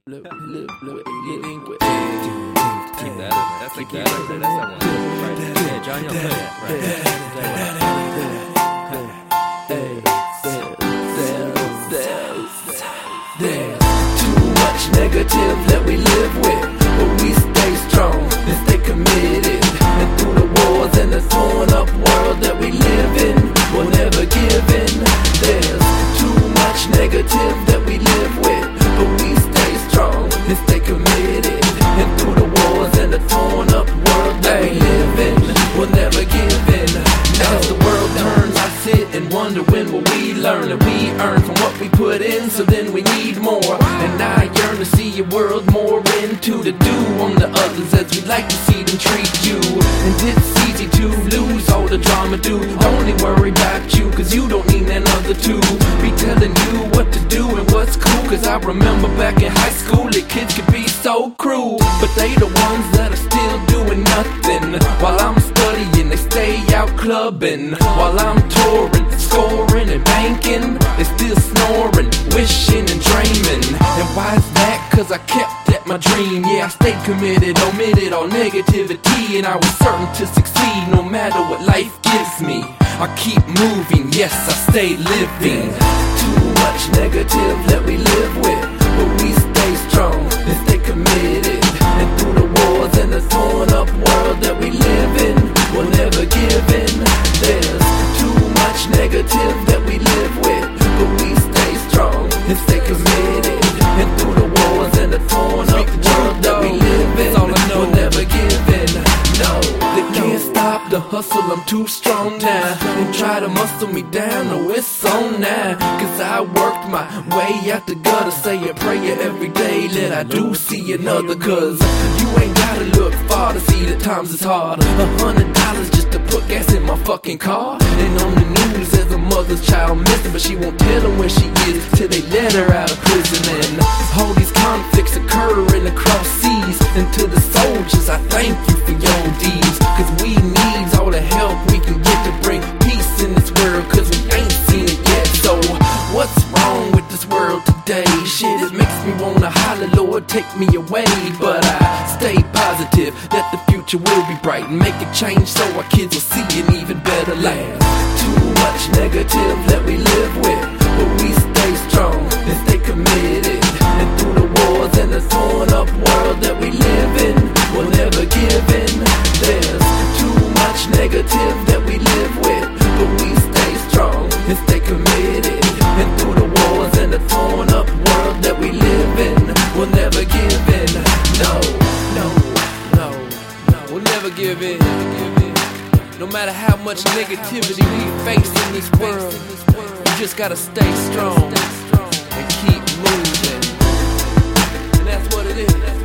That's the key right there. That's that one. Right. Yeah, John Young play that. Too much negative that we live with, but we stay strong and stay committed. And through the wars and the torn up world that we live in, we'll never give in. There's too much negative that we live with, but we stay strong and stay committed. And through the wars and the torn up world that we live in, we'll never give in. As the world turns, I sit and wonder when will we learn that we earn from what we put in, so then we need more. And I yearn to see a world more into the do on the others as we like to see them treat you. And it's easy to lose all the drama, dude. Only worry about you, cause you don't need another to be telling you what to do and what's cool. Cause I remember back in high school that kids could be so cruel, but they the ones that are still doing nothing. While I'm studying, they stay out clubbing. While I'm touring, scoring and banking, they still snoring, wishing and dreaming. And why is that? Cause I kept at my dream. Yeah, I stayed committed, omitted all negativity, and I was certain to succeed no matter what life gives me. I keep moving, yes, I stay living. Too much negative that we live with, but we stay strong and stay committed. And through the wars and the torn up world that we live in, we'll never give in. There's too much negative that we live with, but we stay strong and stay committed. And through the wars and the torn up world that we live in, we'll never give in. No, they can't stop the hustle, I'm too strong now. And try to muscle me down, no, it's on now. Cause I worked my way out the gutter, say a prayer every day that I do see another. Cause you ain't gotta look far to see that times is harder. $100 just to put gas in my fucking car. And on the news there's a mother's child missing, but she won't tell them where she is till they let her out of prison. And all these conflicts occurring across seas. And to the soldiers, I thank you for your deeds. Cause we need all the help we can get to bring peace in this world, cause we ain't seen it yet. So what's wrong with this world today? Shit, it makes me wanna holler, Lord, take me away. But I stay positive that the future will be bright, and make a change so our kids will see an even better life. Too much negative that we live with, but we stay strong and stay committed. And through the wars and the torn up world that we live in, we'll never give in. There's too much negative that we live with, but we stay strong and stay committed. And through the wars and the torn up world that we live in, we'll never give in. No, no, no, no, we'll never give in. No matter how much negativity we face in this world, we just gotta stay strong and keep moving. And that's what it is.